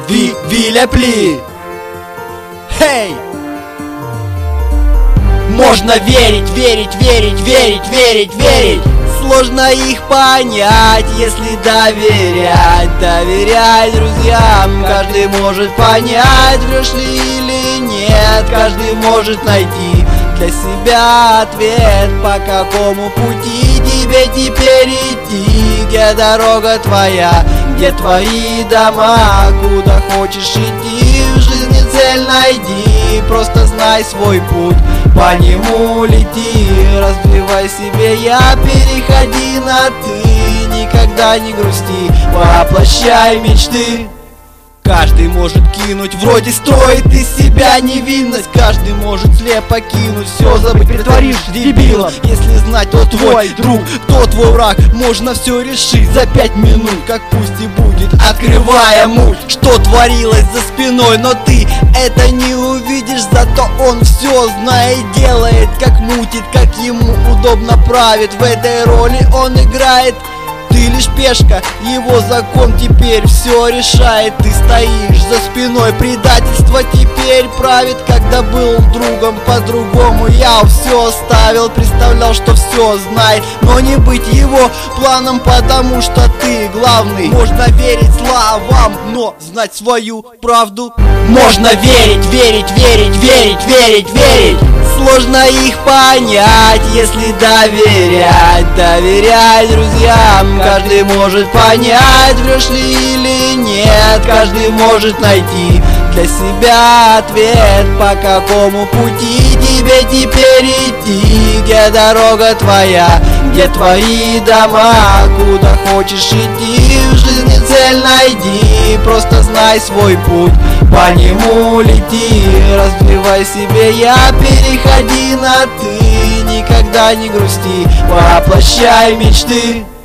Вилепли. Хей! Можно верить, верить, верить, верить, верить, верить. Сложно их понять, если доверять. Доверять друзьям, каждый может понять, врешь ли или нет. Каждый может найти для себя ответ, по какому пути тебе теперь идти. Где дорога твоя, где твои дома, куда хочешь идти, в жизни цель найди. Просто знай свой путь, по нему лети, разбивай себе я, переходи на ты. Никогда не грусти, воплощай мечты. Каждый может кинуть, вроде строит из себя невинность. Каждый может слепо кинуть, все забыть, притворишь дебилом. Если знать, кто твой друг, кто твой враг, можно все решить за 5 минут. Как пусть и будет, открывая муть, что творилось за спиной. Но ты это не увидишь, зато он все знает, делает, как мутит, как ему удобно правит. В этой роли он играет. Ты лишь пешка, его закон теперь все решает. Ты стоишь за спиной, предательство теперь правит. Когда был другом, по-другому я все оставил. Представлял, что все знает, но не быть его планом, потому что ты главный. Можно верить словам, но знать свою правду. Можно верить, верить, верить, верить, верить, верить. Сложно их понять, если доверять. Доверять друзьям, каждый может понять, врешь ли или нет. Каждый может найти для себя ответ, по какому пути тебе теперь идти. Где дорога твоя, где твои дома, куда хочешь идти, в жизни цель найди. Просто знай свой путь, по нему лети, разбивай себе я, переходи на ты. Никогда не грусти, воплощай мечты.